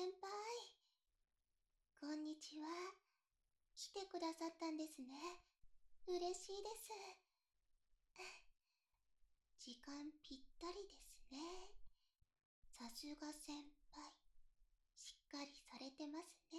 輩、こんにちは。来てくださったんですね。嬉しいです。時間ぴったりですね。さすが先輩、しっかりされてますね。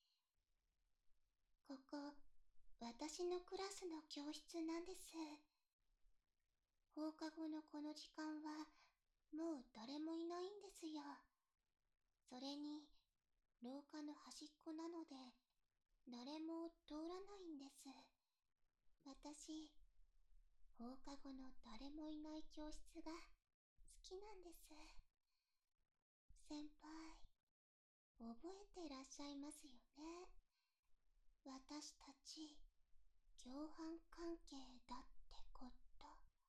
ここ、私のクラスの教室なんです。放課後のこの時間は、もう誰もいないんですよ。それに、廊下の端っこなので、誰も通らないんです。私、放課後の誰もいない教室が好きなんです。先輩、覚えていらっしゃいますよね。私たち、共犯関係だってこと。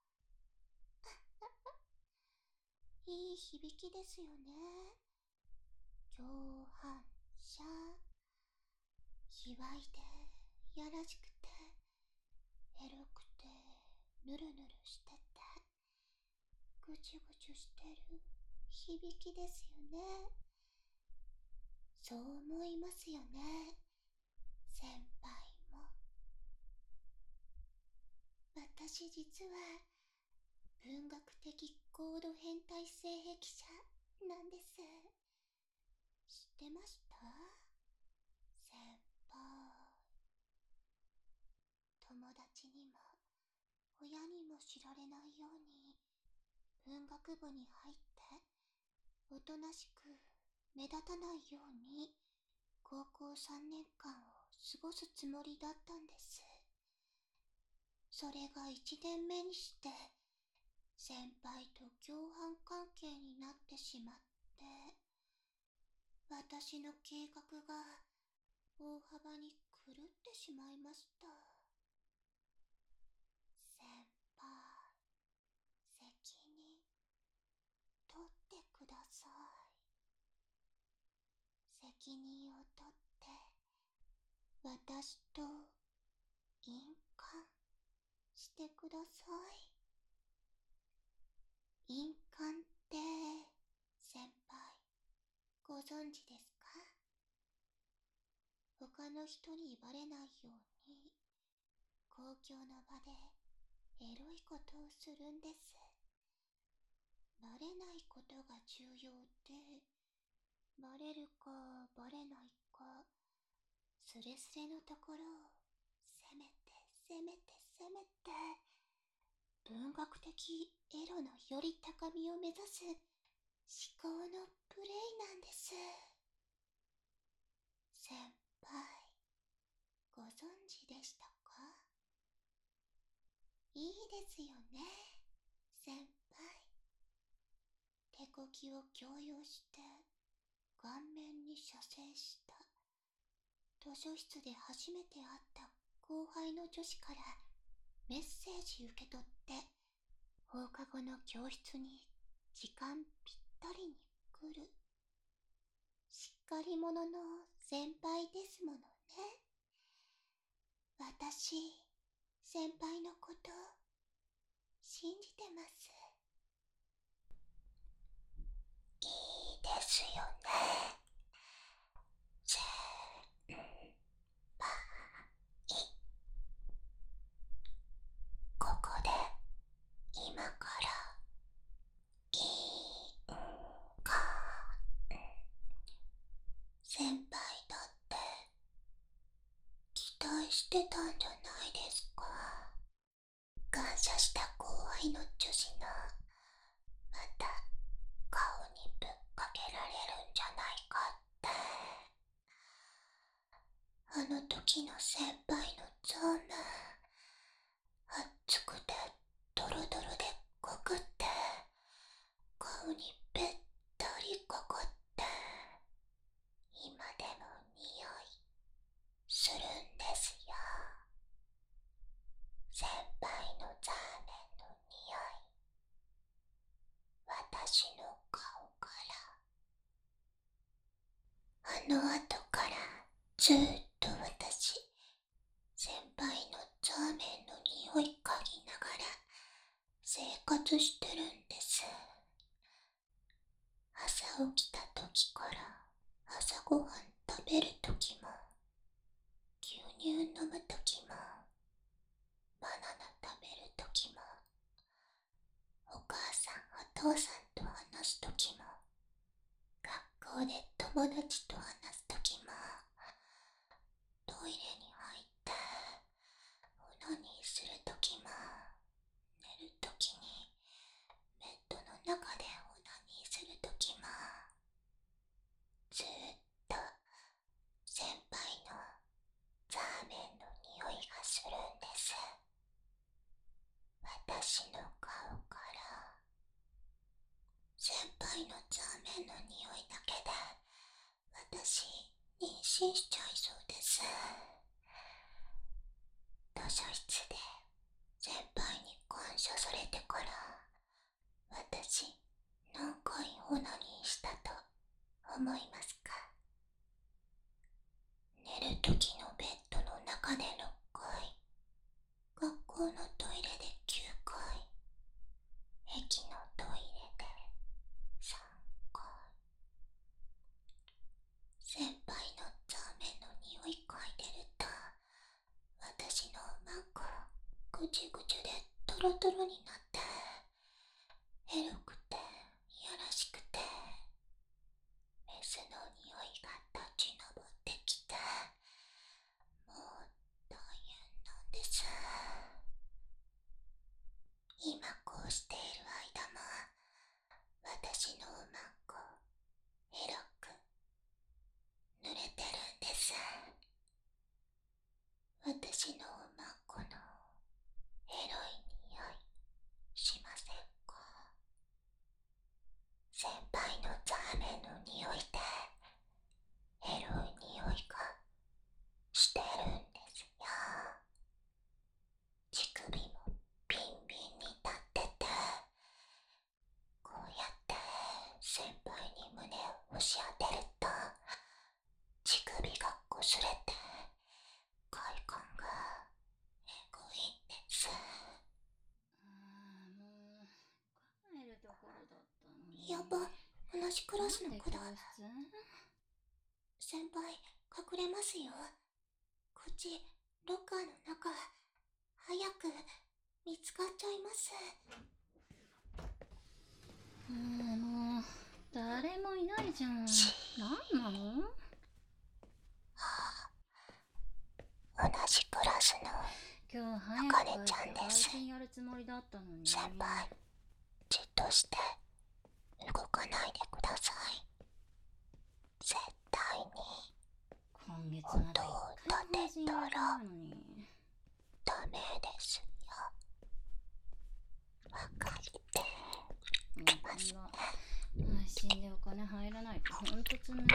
いい響きですよね。共犯者。卑猥で、やらしくて、エロくて、ぬるぬるしてて、ぐちゅぐちゅしてる響きですよね。そう思いますよね、先輩も。私実は文学的高度変態性癖者なんです。知ってました？先輩。友達にも親にも知られないように文学部に入っておとなしく目立たないように高校3年間を過ごすつもりだったんです。それが1年目にして先輩と共犯関係になってしまって、私の計画が大幅に狂ってしまいました。先輩、責任取ってください。責任を取って私と印鑑してください。印鑑って先輩ご存知ですか？他の人にバレないように公共の場でエロいことをするんです。バレないことが重要で、バレるかバレないかスレスレのところを攻めて攻めて攻めて文学的エロのより高みを目指す至高のプレイなんです。先輩、ご存知でしたか？いいですよね、先輩。手こきを強要して顔面に射精した図書室で初めて会った後輩の女子からメッセージ受け取って放課後の教室に時間ぴったりに来るしっかり者の先輩ですものね。私、先輩のこと信じてます。いいですよね、先輩。ここで今からいいか。先輩だって期待してたんじゃないですか？感謝した後輩の女子がまた顔にぶっかけられるんじゃないかって。あの時の先輩のゾーム、熱くてドロドロで濃くって顔にべったりかかって今でも匂いするんですよ。先輩のザーメンの匂い、私の顔から。あの後からずっと私、先輩のザーメンの匂い嗅ぎながら生活してるんです。朝起きた時から朝ごはん食べるときも、牛乳飲むときも、バナナ食べるときも、お母さんお父さんと話すときも、学校で友達と話すときも、トイレに入ってオナニーするときも、寝るときにベッドの中でオナニーするときも、ずーっと先輩のザーメンの匂いがするんです。私の顔から先輩のザーメンの匂いだけで私妊娠しちゃいそうです。図書室で先輩に感謝されてから私何回オナニーしたと思いますか？寝るときのベッドの中で6回、学校のトイレで9回、駅のトイレで3回。先輩のザーメンの匂い嗅いでると私のマンコぐちゅぐちゅでトロトロになってエロくていやらしくてメスの匂いが立ち上ってきてもう大変なんです。今こうしている間も私のマンコエロく濡れてるんです。私のマンコのエロい匂いしませんか？先輩のザーメンの匂いでエロい匂いがしてるんですよ。乳首もビンビンに立ってて、こうやって先輩に胸を押し当てると乳首が擦れて快感がエゴいんです。 もう帰るところだったのに。 やば、同じクラスの子だ。 なんで教室？ 先輩、隠れますよ。こっち、ロッカーの中、早く見つかっちゃいます。 もう誰もいないじゃん。なんなの？ 同じクラスの今日早く帰って配信やるつもりだったのに。 先輩、じっとして動かないでください。絶対に今月まで一回も配信やれてないのに。 ダメですよ。わかってますね。 配信でお金入らないとほんとつね。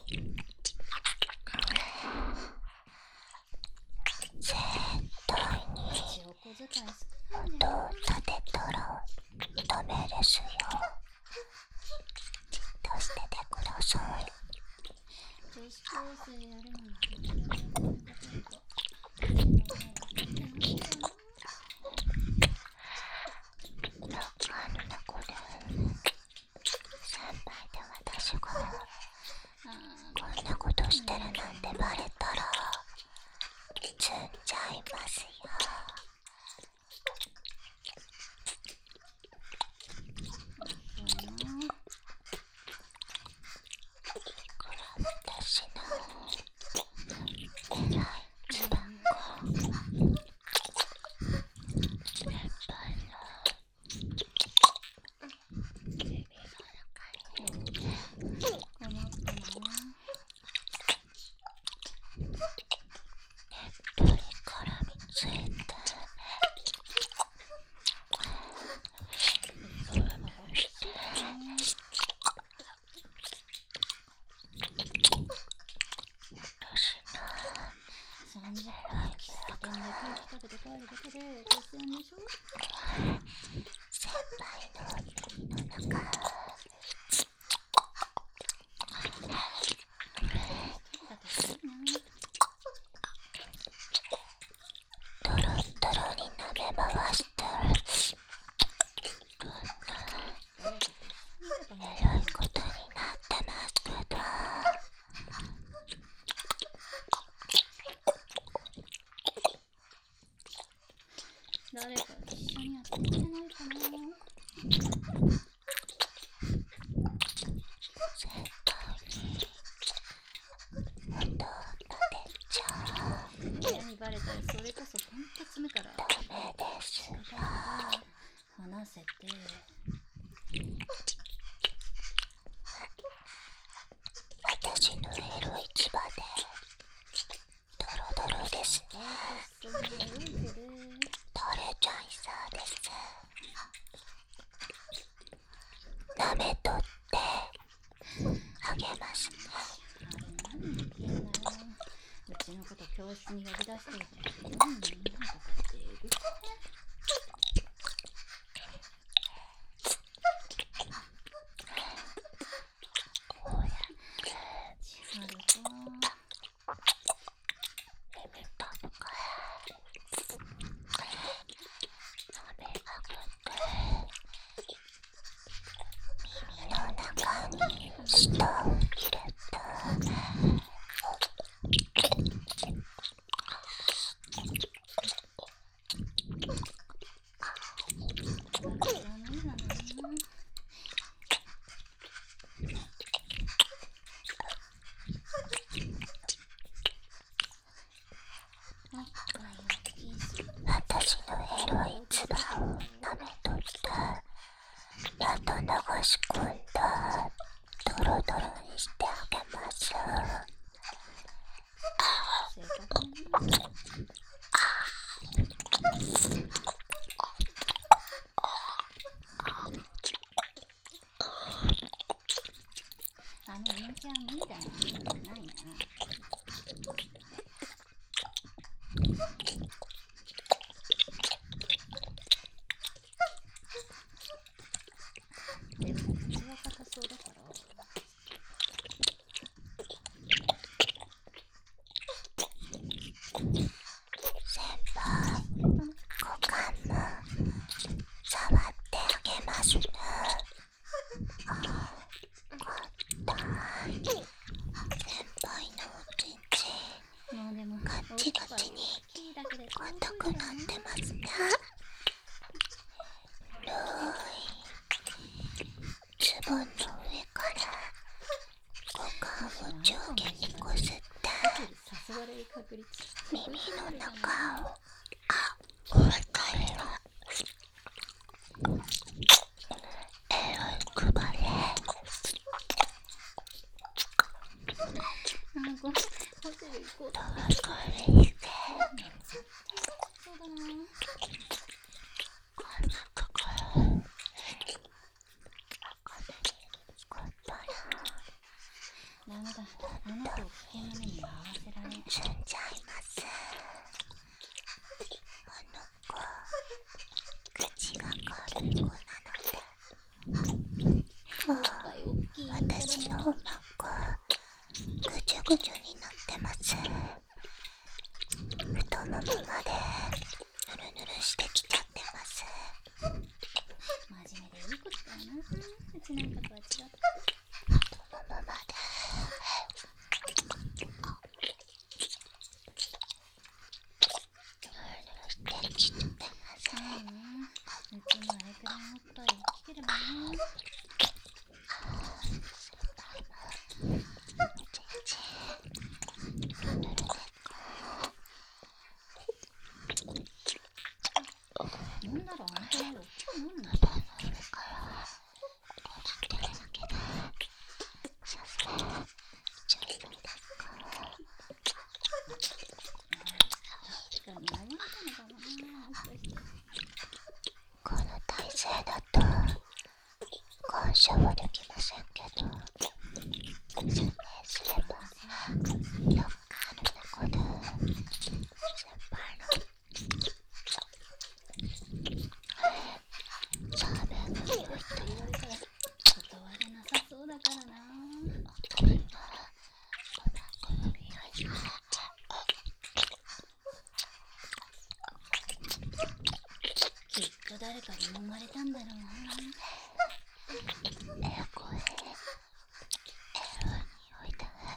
絶対に一応小遣い少ないん音だよ。 を立てたらダメですよ。じっとしててください。 女子高生やるのに本当にことかロッカーの中で先輩と私がこんなことしてるなんてバレたら積んじゃいますよ。いくら私の教室に呼び出しておいて何人いるのかってえぐくね。千春か。 私のエロい唾を舐めといて、あと流し込んだドロドロにしてあげます。 正確に人気は無理だな。ないな。でも口は硬そうだから先輩、股間も触ってあげますね。先輩のおちんちもうでもガチガチに硬くなってますね。ズボンの上から股間を上下にこすって誘われる確率耳の中をおっかりはエロいくばれ。 なんかホテル行こうってどうかりしてそうだな。 こんなところダメだ。あなたを危険な目に遭わせられん。 積んじゃいます。あの子口が軽い子なので、私のおまんこぐちゅぐちゅになってます。太ももまでぬるぬるしてきちゃってます。 真面目でいいことだよな。うちなんかとは違って。 太ももまでできてます。 うちもあれくらいおっぱい大きければね。なんだろう、あんたの大きくなんだ。 この体勢だと感謝はできませんけど、説明すればよくある猫で先輩のサーメンの匂いと断れなさそうだからな。 おとりのお腹の匂いがきっと誰かに揉まれたんだろうな。 エコエロい匂いだね。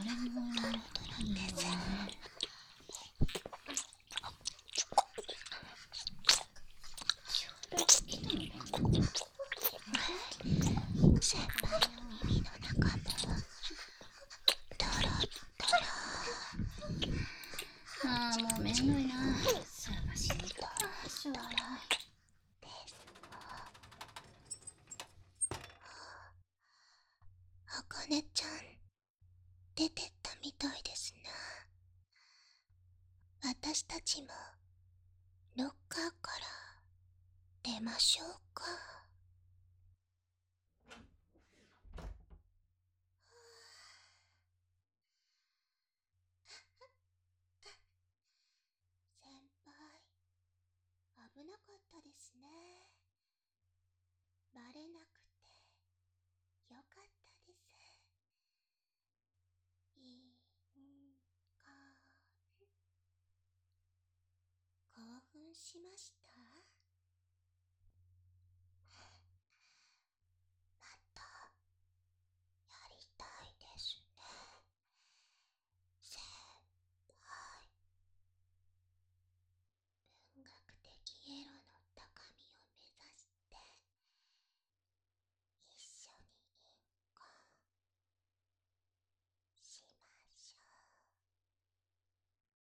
れもいいよね。ちょうど来たのかな。 先輩の耳の中もドロッドロ。 ああ、もうめんどいな。探しに行こう。しょうがない。 あかねちゃん出てったみたいですな。私たちもロッカーから出ましょうか。先輩、危なかったですね。バレなくてよかったです。いんか興奮しました。